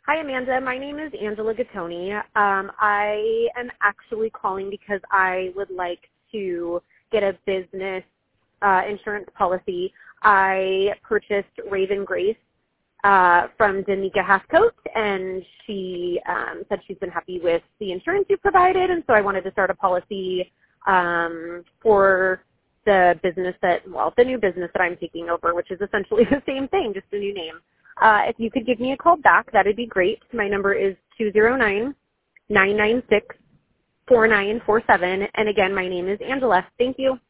Hi, Amanda. My name is Angela Gattoni. I am actually calling because I would like to get a business insurance policy. I purchased Raven Grace from Danica Hathcote, and she said she's been happy with the insurance you provided, and so I wanted to start a policy for the business the new business that I'm taking over, which is essentially the same thing, just a new name. If you could give me a call back, that would be great. My number is 209-996-4947. And again, my name is Angela. Thank you.